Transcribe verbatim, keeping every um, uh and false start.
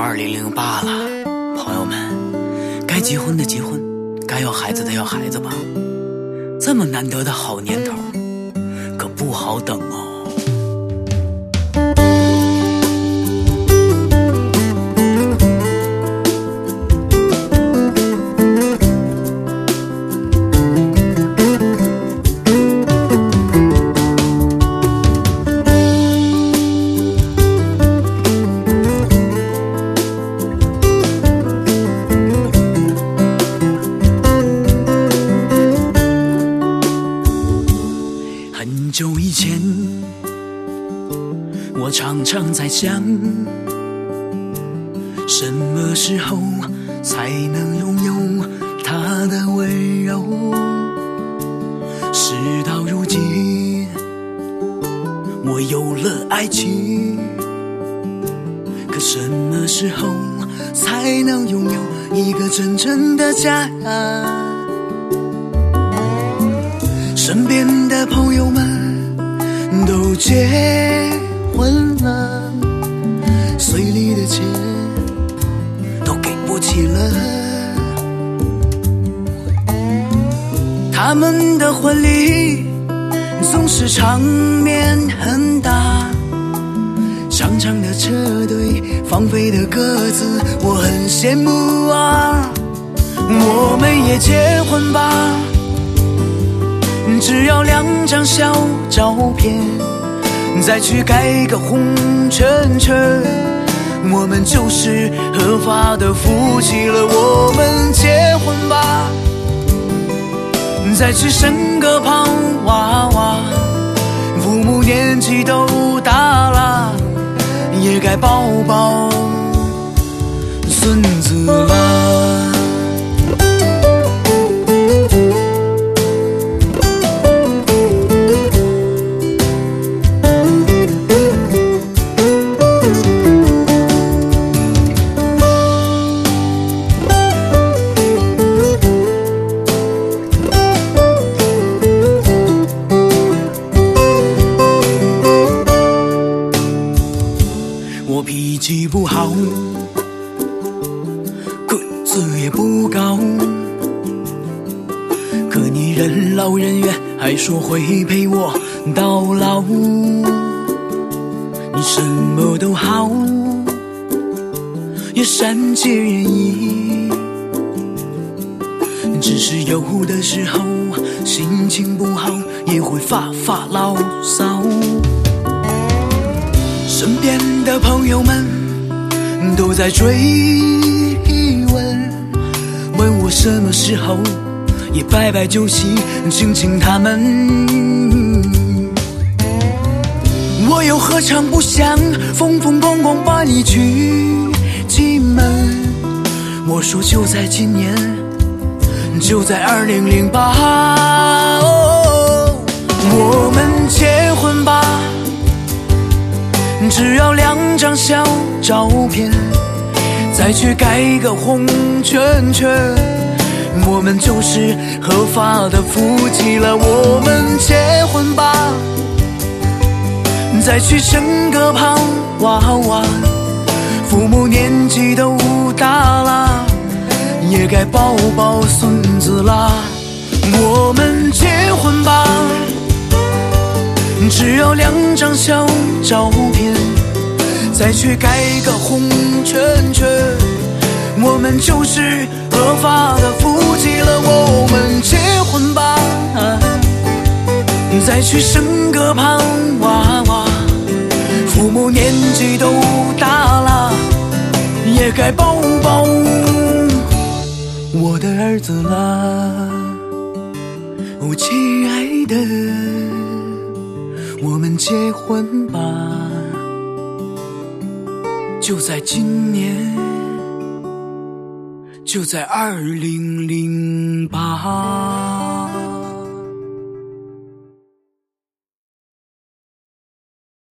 二零零八了，朋友们，该结婚的结婚，该要孩子的要孩子吧。这么难得的好年头，可不好等哦。很久以前，我常常在想，什么时候才能拥有她的温柔？事到如今，我有了爱情，可什么时候才能拥有一个真正的家？身边的朋友们都结婚了，随礼的钱都给不起了，他们的婚礼总是场面很大，长长的车队，放飞的鸽子，我很羡慕啊。我们也结婚吧，只要两张小照片，再去盖个红圈圈，我们就是合法的夫妻了。我们结婚吧，再去生个胖娃娃，父母年纪都大了，也该抱抱孙子了。我脾气不好，个子也不高，可你任劳任怨，还说会陪我到老。你什么都好，也善解人意，只是有的时候心情不好，也会发发牢骚。身边的朋友们都在追问，问我什么时候也摆摆酒席请请他们。我又何尝不想风风光光把你娶进门？我说就在今年，就在二零零八，我们结婚吧，只要两张小照片，再去盖个红圈圈，我们就是合法的夫妻了。我们结婚吧，再去生个胖娃娃，父母年纪都大了，也该抱抱孙子啦。我们结婚吧，只要两张小照片，再去盖个红圈圈，我们就是合法的夫妻了。我们结婚吧，再去生个胖娃娃，父母年纪都大了，也该抱抱我的儿子啦。哦，亲爱的，我们结婚吧，就在今年，就在二零零八。